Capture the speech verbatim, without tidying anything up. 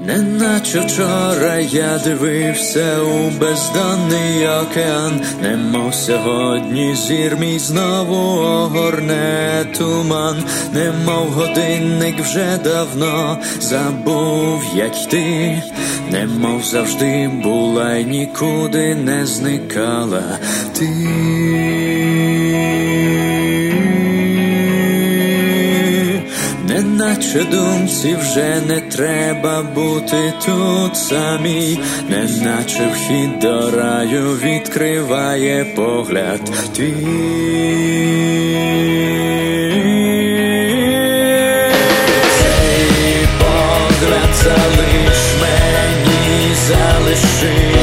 Неначе вчора я дивився у бездонний океан, немов сьогодні зір мій знову огорне туман, немов годинник вже давно забув, як йти, немов завжди була й нікуди не зникала ти. Неначе думці вже не треба бути тут самій, неначе вхід до раю відкриває погляд твій. Цей погляд залиш мені, залиши